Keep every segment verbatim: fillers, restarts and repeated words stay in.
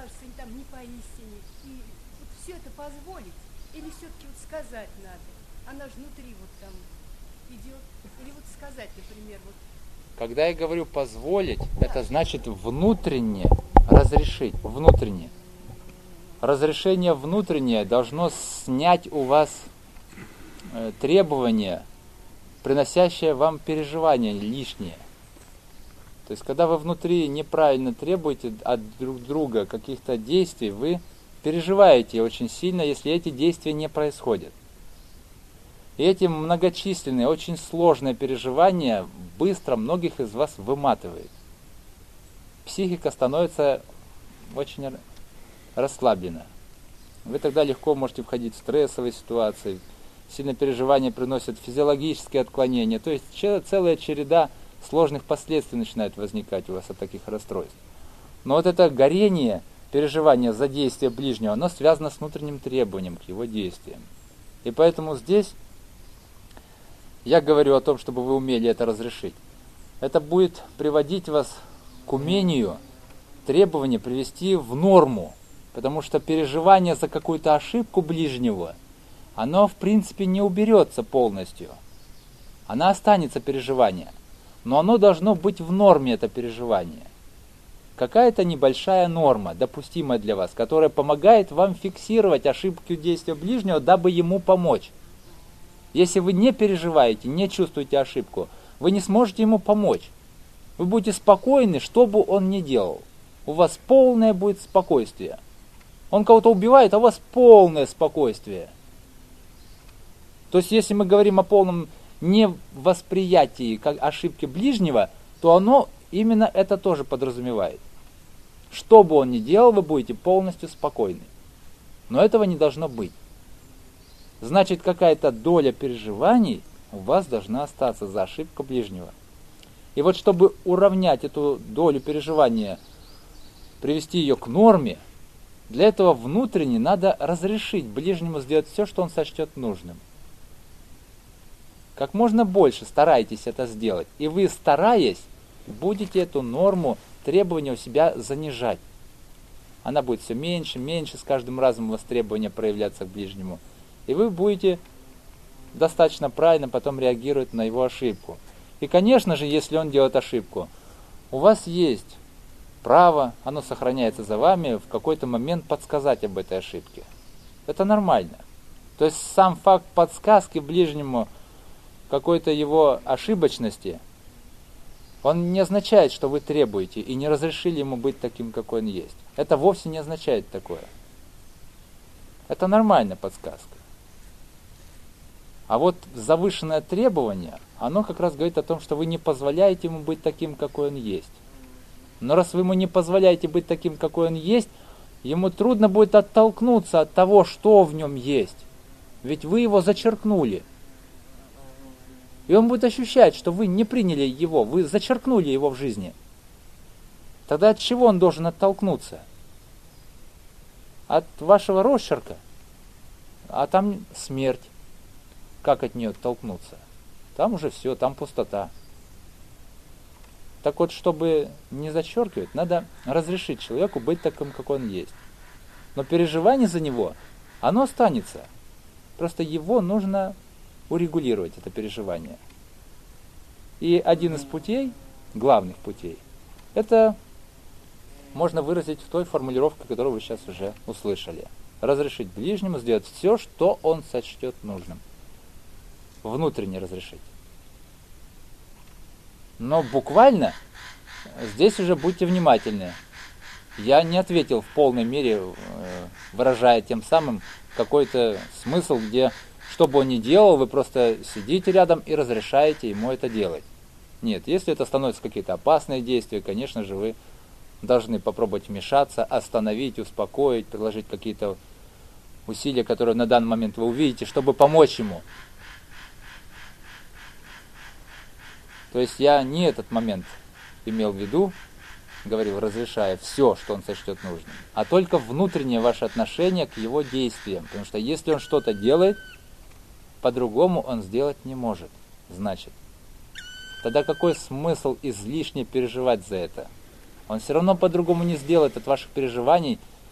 кажется, им там не поистине. И вот все это позволить, или все-таки вот сказать надо? Она же внутри вот там идет. Или вот сказать, например, вот. Когда я говорю позволить, да, это значит внутренне разрешить, внутренне. Разрешение внутреннее должно снять у вас э, требования, приносящие вам переживания лишние. То есть, когда вы внутри неправильно требуете от друг друга каких-то действий, вы переживаете очень сильно, если эти действия не происходят. И эти многочисленные, очень сложные переживания быстро многих из вас выматывает. Психика становится очень расслаблена. Вы тогда легко можете входить в стрессовые ситуации. Сильное переживание приносит физиологические отклонения. То есть целая череда сложных последствий начинает возникать у вас от таких расстройств. Но вот это горение, переживание за действие ближнего, оно связано с внутренним требованием к его действиям. И поэтому здесь я говорю о том, чтобы вы умели это разрешить. Это будет приводить вас к умению требования привести в норму. Потому что переживание за какую-то ошибку ближнего, оно в принципе не уберется полностью. Оно останется переживание. Но оно должно быть в норме, это переживание. Какая-то небольшая норма, допустимая для вас, которая помогает вам фиксировать ошибки действия ближнего, дабы ему помочь. Если вы не переживаете, не чувствуете ошибку, вы не сможете ему помочь. Вы будете спокойны, что бы он ни делал. У вас полное будет спокойствие. Он кого-то убивает, а у вас полное спокойствие. То есть, если мы говорим о полном невосприятии как ошибки ближнего, то оно именно это тоже подразумевает. Что бы он ни делал, вы будете полностью спокойны. Но этого не должно быть. Значит, какая-то доля переживаний у вас должна остаться за ошибку ближнего. И вот чтобы уравнять эту долю переживания, привести ее к норме, для этого внутренне надо разрешить ближнему сделать все, что он сочтет нужным. Как можно больше старайтесь это сделать. И вы, стараясь, будете эту норму требования у себя занижать. Она будет все меньше, меньше, с каждым разом у вас требования проявляться к ближнему. И вы будете достаточно правильно потом реагировать на его ошибку. И, конечно же, если он делает ошибку, у вас есть право, оно сохраняется за вами, в какой-то момент подсказать об этой ошибке. Это нормально. То есть сам факт подсказки ближнему какой-то его ошибочности, он не означает, что вы требуете и не разрешили ему быть таким, какой он есть. Это вовсе не означает такое. Это нормальная подсказка. А вот завышенное требование, оно как раз говорит о том, что вы не позволяете ему быть таким, какой он есть. Но раз вы ему не позволяете быть таким, какой он есть, ему трудно будет оттолкнуться от того, что в нем есть. Ведь вы его зачеркнули. И он будет ощущать, что вы не приняли его, вы зачеркнули его в жизни. Тогда от чего он должен оттолкнуться? От вашего росчерка. А там смерть. Как от нее оттолкнуться? Там уже все, там пустота. Так вот, чтобы не зачеркивать, надо разрешить человеку быть таким, какой он есть. Но переживание за него, оно останется. Просто его нужно урегулировать, это переживание. И один из путей, главных путей, это можно выразить в той формулировке, которую вы сейчас уже услышали. Разрешить ближнему сделать все, что он сочтет нужным. Внутренне разрешить. Но буквально здесь уже будьте внимательны. Я не ответил в полной мере, выражая тем самым какой-то смысл, где, что бы он ни делал, вы просто сидите рядом и разрешаете ему это делать. Нет, если это становятся какие-то опасные действия, конечно же, вы должны попробовать вмешаться, остановить, успокоить, приложить какие-то усилия, которые на данный момент вы увидите, чтобы помочь ему. То есть я не этот момент имел в виду, говорил, разрешая все, что он сочтет нужным, а только внутреннее ваше отношение к его действиям. Потому что если он что-то делает, по-другому он сделать не может. Значит, тогда какой смысл излишне переживать за это? Он все равно по-другому не сделает от ваших переживаний,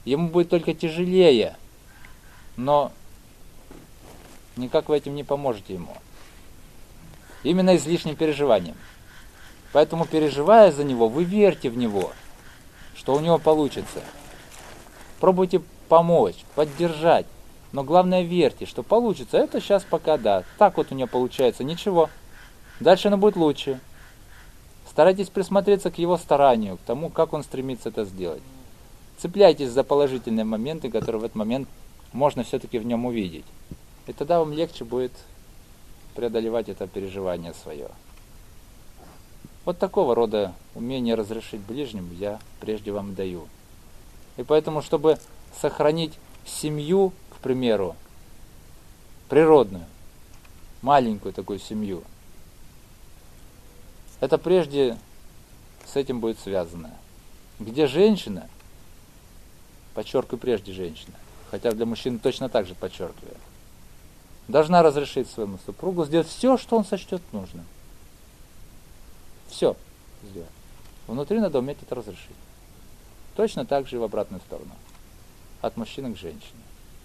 ему будет только тяжелее, но никак вы этим не поможете ему. Именно излишним переживанием. Поэтому, переживая за него, вы верьте в него, что у него получится. Пробуйте помочь, поддержать. Но главное, верьте, что получится. Это сейчас пока да. Так вот у него получается. Ничего. Дальше оно будет лучше. Старайтесь присмотреться к его старанию, к тому, как он стремится это сделать. Цепляйтесь за положительные моменты, которые в этот момент можно все-таки в нем увидеть. И тогда вам легче будет преодолевать это переживание свое. Вот такого рода умение разрешить ближнему я прежде вам даю. И поэтому, чтобы сохранить семью, к примеру, природную, маленькую такую семью, это прежде с этим будет связано. Где женщина, подчеркиваю прежде женщина, хотя для мужчин точно так же подчеркиваю, должна разрешить своему супругу сделать все, что он сочтет нужным. Все сделать. Внутри надо уметь это разрешить. Точно так же и в обратную сторону. От мужчины к женщине.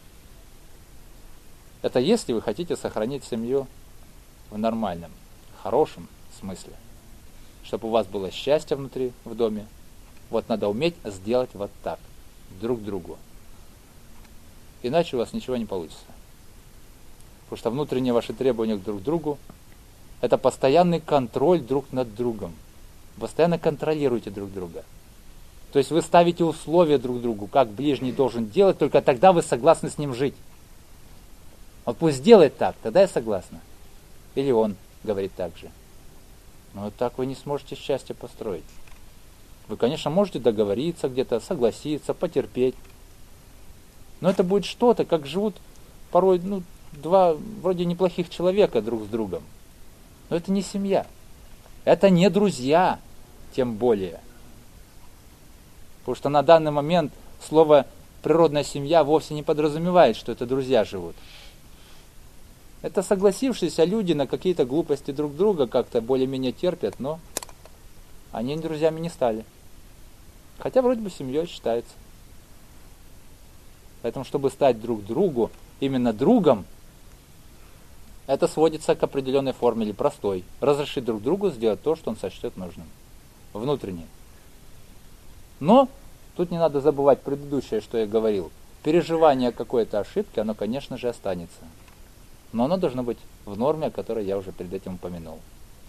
Это если вы хотите сохранить семью в нормальном, хорошем смысле. Чтобы у вас было счастье внутри, в доме. Вот надо уметь сделать вот так. Друг другу. Иначе у вас ничего не получится. Потому что внутренние ваши требования друг к другу — это постоянный контроль друг над другом. Постоянно контролируете друг друга. То есть вы ставите условия друг другу, как ближний должен делать, только тогда вы согласны с ним жить. Вот пусть делает так, тогда я согласна. Или он говорит так же. Но так вы не сможете счастье построить. Вы, конечно, можете договориться где-то, согласиться, потерпеть. Но это будет что-то, как живут порой ну, два вроде неплохих человека друг с другом. Но это не семья. Это не друзья, тем более. Потому что на данный момент слово «природная семья» вовсе не подразумевает, что это друзья живут. Это согласившиеся люди на какие-то глупости друг друга как-то более-менее терпят, но они друзьями не стали. Хотя вроде бы семьей считается. Поэтому, чтобы стать друг другу именно другом, это сводится к определенной формуле простой. Разрешить друг другу сделать то, что он сочтет нужным. Внутренне. Но тут не надо забывать предыдущее, что я говорил. Переживание какой-то ошибки, оно, конечно же, останется. Но оно должно быть в норме, о которой я уже перед этим упомянул.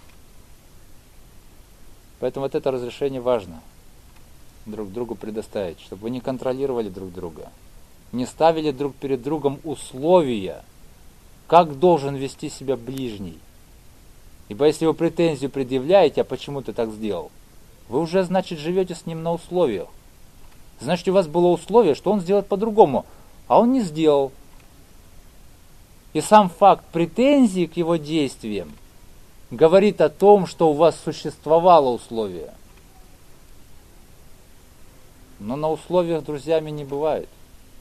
Поэтому вот это разрешение важно друг другу предоставить, чтобы вы не контролировали друг друга, не ставили друг перед другом условия, как должен вести себя ближний. Ибо если вы претензию предъявляете, а почему ты так сделал, вы уже, значит, живете с ним на условиях. Значит, у вас было условие, что он сделает по-другому, а он не сделал. И сам факт претензии к его действиям говорит о том, что у вас существовало условие. Но на условиях друзьями не бывает.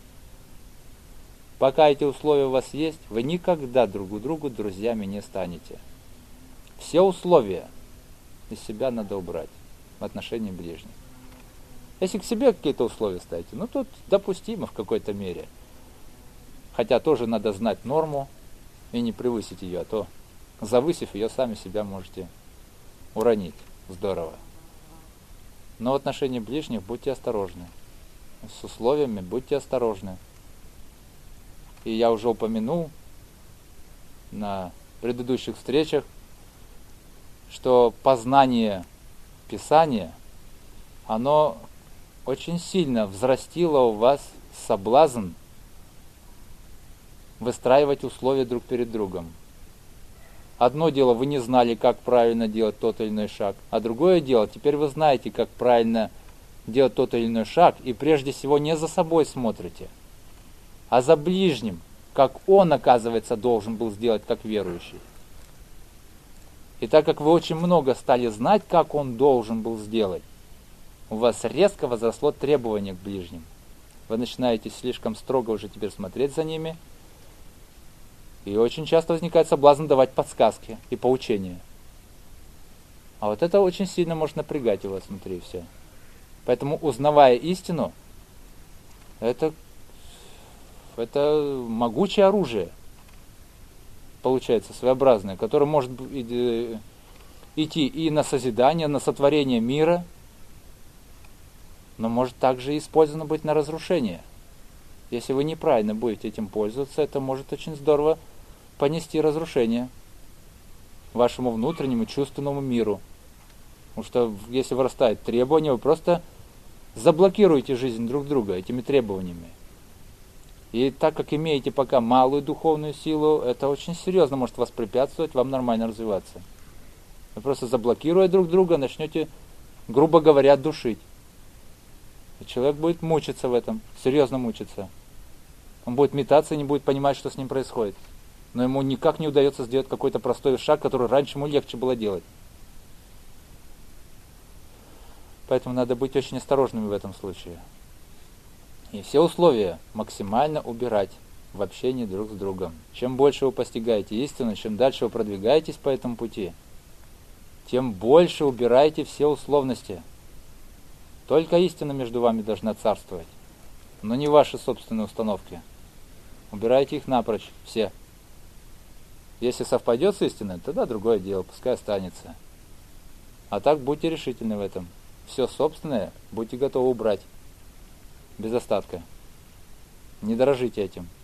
Пока эти условия у вас есть, вы никогда друг у друга друзьями не станете. Все условия из себя надо убрать в отношении ближних. Если к себе какие-то условия ставите, ну тут допустимо в какой-то мере. Хотя тоже надо знать норму и не превысить ее, а то, завысив ее, сами себя можете уронить. Здорово. Но в отношении ближних будьте осторожны. С условиями будьте осторожны. И я уже упомянул на предыдущих встречах, что познание Писания, оно очень сильно взрастило у вас соблазн выстраивать условия друг перед другом. Одно дело, вы не знали, как правильно делать тот или иной шаг, а другое дело, теперь вы знаете, как правильно делать тот или иной шаг, и прежде всего не за собой смотрите, а за ближним, как он, оказывается, должен был сделать как верующий. И так как вы очень много стали знать, как он должен был сделать, у вас резко возросло требование к ближним. Вы начинаете слишком строго уже теперь смотреть за ними, и очень часто возникает соблазн давать подсказки и поучения. А вот это очень сильно может напрягать у вас внутри все. Поэтому, узнавая истину, это, это могучее оружие, получается, своеобразное, которое может идти и на созидание, на сотворение мира, но может также использовано быть на разрушение. Если вы неправильно будете этим пользоваться, это может очень здорово понести разрушение вашему внутреннему чувственному миру. Потому что если вырастает требование, вы просто заблокируете жизнь друг друга этими требованиями. И так как имеете пока малую духовную силу, это очень серьезно может воспрепятствовать вам нормально развиваться. Вы просто заблокируя друг друга, начнете, грубо говоря, душить. И человек будет мучиться в этом, серьезно мучиться. Он будет метаться и не будет понимать, что с ним происходит. Но ему никак не удается сделать какой-то простой шаг, который раньше ему легче было делать. Поэтому надо быть очень осторожными в этом случае. И все условия максимально убирать в общении друг с другом. Чем больше вы постигаете истину, чем дальше вы продвигаетесь по этому пути, тем больше убираете все условности. Только истина между вами должна царствовать, но не ваши собственные установки. Убирайте их напрочь, все. Если совпадет с истиной, тогда другое дело, пускай останется. А так будьте решительны в этом. Все собственное будьте готовы убрать. Без остатка. Не дорожите этим.